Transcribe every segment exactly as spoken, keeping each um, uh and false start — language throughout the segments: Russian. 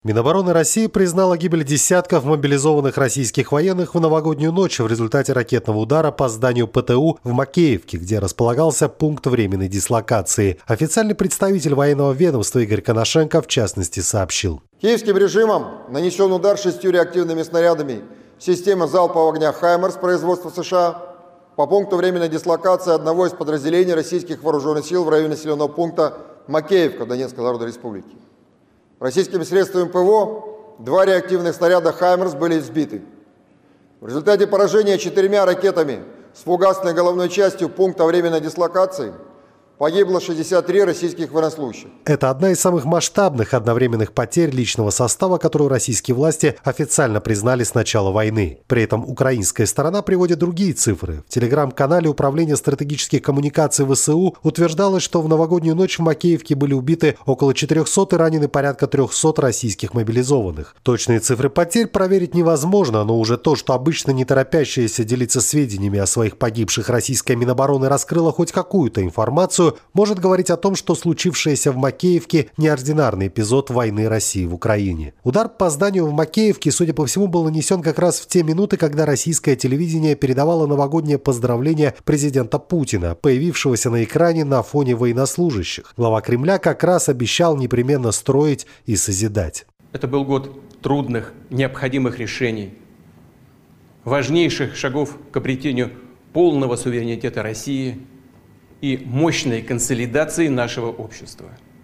Минобороны России признала гибель десятков мобилизованных российских военных в новогоднюю ночь в результате ракетного удара по зданию ПТУ в Макеевке, где располагался пункт временной дислокации. Официальный представитель военного ведомства Игорь Коношенко в частности сообщил. Киевским режимом нанесен удар шестью реактивными снарядами системы залпового огня «Хаймерс» производства США по пункту временной дислокации одного из подразделений российских вооруженных сил в районе населенного пункта Макеевка Донецкой Народной Республики. Российскими средствами ПВО два реактивных снаряда «Хаймерс» были сбиты. В результате поражения четырьмя ракетами с фугасной головной частью пункта временной дислокации погибло шестьдесят три российских военнослужащих. Это одна из самых масштабных одновременных потерь личного состава, которую российские власти официально признали с начала войны. При этом украинская сторона приводит другие цифры. В телеграм-канале Управления стратегических коммуникаций ВСУ утверждалось, что в новогоднюю ночь в Макеевке были убиты около четырехсот и ранены порядка трехсот российских мобилизованных. Точные цифры потерь проверить невозможно, но уже то, что обычно не торопящаяся делиться сведениями о своих погибших российская Минобороны раскрыла хоть какую-то информацию, может говорить о том, что случившееся в Макеевке – неординарный эпизод войны России в Украине. Удар по зданию в Макеевке, судя по всему, был нанесен как раз в те минуты, когда российское телевидение передавало новогоднее поздравление президента Путина, появившегося на экране на фоне военнослужащих. Глава Кремля как раз обещал непременно строить и созидать. Это был год трудных, необходимых решений, важнейших шагов к обретению полного суверенитета России и мощной консолидации нашего общества.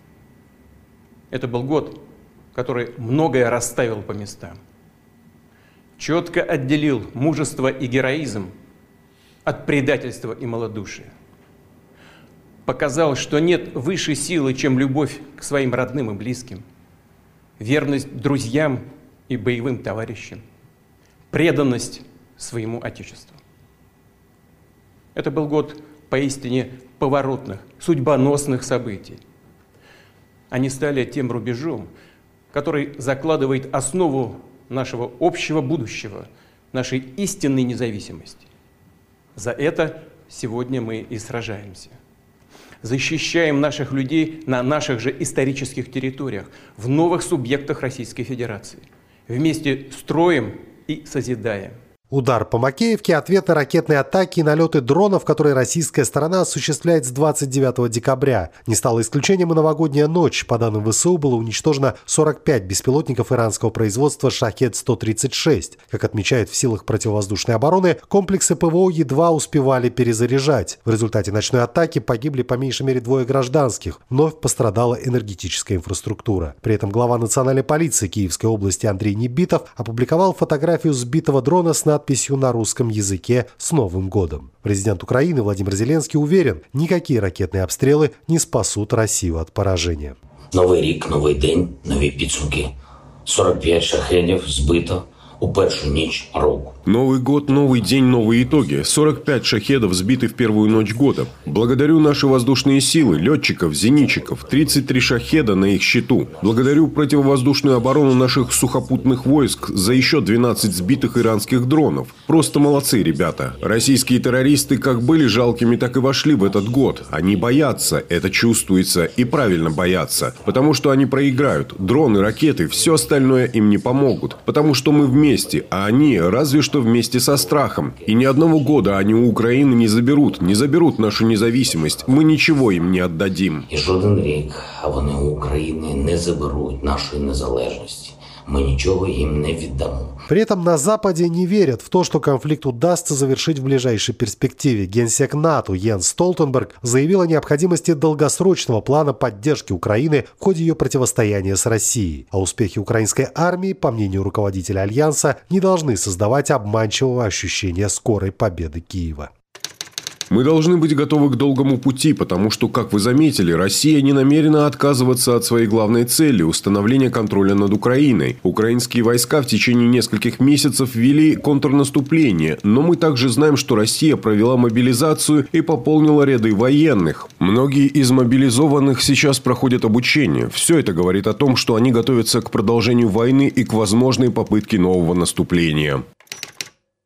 Это был год, который многое расставил по местам. Четко отделил мужество и героизм от предательства и малодушия. Показал, что нет высшей силы, чем любовь к своим родным и близким, верность друзьям и боевым товарищам, преданность своему Отечеству. Это был год поистине поворотных, судьбоносных событий. Они стали тем рубежом, который закладывает основу нашего общего будущего, нашей истинной независимости. За это сегодня мы и сражаемся. Защищаем наших людей на наших же исторических территориях, в новых субъектах Российской Федерации. Вместе строим и созидаем. Удар по Макеевке – ответ на ракетные атаки и налеты дронов, которые российская сторона осуществляет с двадцать девятого декабря. Не стало исключением и новогодняя ночь. По данным ВСУ, было уничтожено сорок пять беспилотников иранского производства «Шахед сто тридцать шесть». Как отмечают в силах противовоздушной обороны, комплексы ПВО едва успевали перезаряжать. В результате ночной атаки погибли по меньшей мере двое гражданских. Вновь пострадала энергетическая инфраструктура. При этом глава национальной полиции Киевской области Андрей Небитов опубликовал фотографию сбитого дрона с надписью надписью на русском языке «С Новым годом». Президент Украины Владимир Зеленский уверен, никакие ракетные обстрелы не спасут Россию от поражения. Новий рік, новий день, нові підсумки. сорок п'ять шахедів збито у першу ніч року. Новый год, новый день, новые итоги. сорок пять шахедов сбиты в первую ночь года. Благодарю наши воздушные силы, летчиков, зенитчиков. тридцать три шахеда на их счету. Благодарю противовоздушную оборону наших сухопутных войск за еще двенадцать сбитых иранских дронов. Просто молодцы, ребята. Российские террористы как были жалкими, так и вошли в этот год. Они боятся, это чувствуется, и правильно боятся. Потому что они проиграют. Дроны, ракеты, все остальное им не помогут. Потому что мы вместе, а они разве что вместе со страхом. И ни одного года они у Украины не заберут, не заберут нашу независимость. Мы ничего им не отдадим. І жоден рік, а вони у України не заберуть нашої незалежності. Мы ничего им не віддамо. При этом на Западе не верят в то, что конфликт удастся завершить в ближайшей перспективе. Генсек НАТО Йенс Столтенберг заявил о необходимости долгосрочного плана поддержки Украины в ходе ее противостояния с Россией. А успехи украинской армии, по мнению руководителя Альянса, не должны создавать обманчивого ощущения скорой победы Киева. Мы должны быть готовы к долгому пути, потому что, как вы заметили, Россия не намерена отказываться от своей главной цели – установления контроля над Украиной. Украинские войска в течение нескольких месяцев вели контрнаступление, но мы также знаем, что Россия провела мобилизацию и пополнила ряды военных. Многие из мобилизованных сейчас проходят обучение. Все это говорит о том, что они готовятся к продолжению войны и к возможной попытке нового наступления.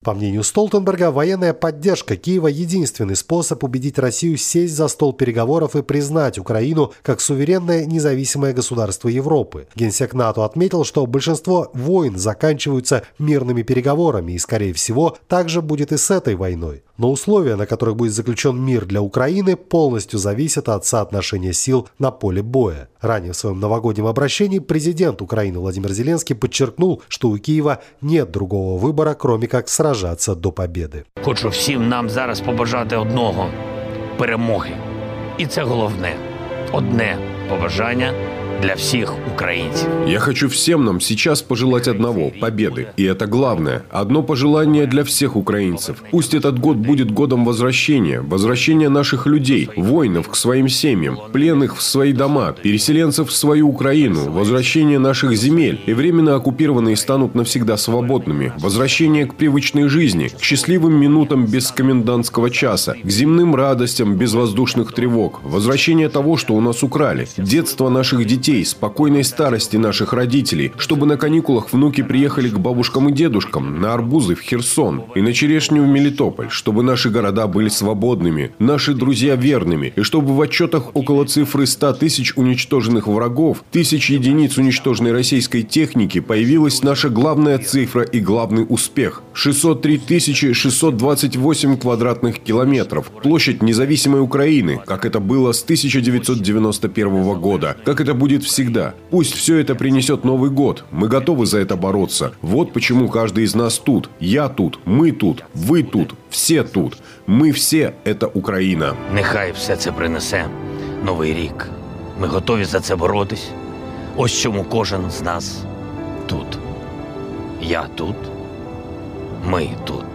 По мнению Столтенберга, военная поддержка Киева – единственный способ убедить Россию сесть за стол переговоров и признать Украину как суверенное независимое государство Европы. Генсек НАТО отметил, что большинство войн заканчиваются мирными переговорами, и, скорее всего, так же будет и с этой войной. Но условия, на которых будет заключен мир для Украины, полностью зависят от соотношения сил на поле боя. Ранее в своем новогоднем обращении президент Украины Владимир Зеленский подчеркнул, что у Киева нет другого выбора, кроме как сражаться до победы. Хочу всім нам зараз побажати одного – перемоги. І це головне – одне побажання для всех украинцев. Я хочу всем нам сейчас пожелать одного – победы. И это главное. Одно пожелание для всех украинцев. Пусть этот год будет годом возвращения. Возвращения наших людей, воинов к своим семьям, пленных в свои дома, переселенцев в свою Украину, возвращение наших земель. И временно оккупированные станут навсегда свободными. Возвращение к привычной жизни, к счастливым минутам без комендантского часа, к земным радостям без воздушных тревог. Возвращение того, что у нас украли. Детство наших детей, спокойной старости наших родителей, чтобы на каникулах внуки приехали к бабушкам и дедушкам, на арбузы в Херсон и на черешню в Мелитополь, чтобы наши города были свободными, наши друзья верными, и чтобы в отчетах около цифры ста тысяч уничтоженных врагов, тысяч единиц уничтоженной российской техники появилась наша главная цифра и главный успех – шестьсот три тысячи шестьсот двадцать восемь квадратных километров, площадь независимой Украины, как это было с тысяча девятьсот девяносто первого года, как это будет всегда. Пусть все это принесет Новый год. Мы готовы за это бороться. Вот почему каждый из нас тут. Я тут, мы тут, вы тут, все тут. Мы все – это Україна. Нехай все це принесе Новий рік. Ми готові за це боротись. Ось чому кожен з нас тут. Я тут. Ми тут.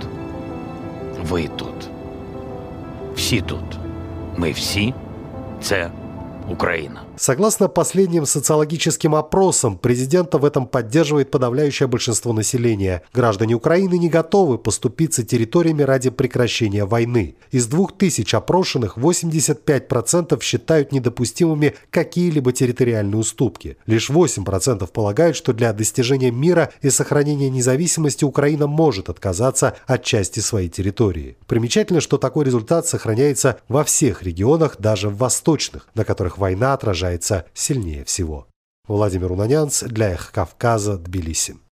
Ви тут. Всі тут. Ми всі – це Украина. Согласно последним социологическим опросам, президента в этом поддерживает подавляющее большинство населения. Граждане Украины не готовы поступиться территориями ради прекращения войны. Из двух тысяч опрошенных восемьдесят пять процентов считают недопустимыми какие-либо территориальные уступки. Лишь восемь процентов полагают, что для достижения мира и сохранения независимости Украина может отказаться от части своей территории. Примечательно, что такой результат сохраняется во всех регионах, даже в восточных, на которых война отражается сильнее всего. Владимир Унанянц для Эхо Кавказа, Тбилиси.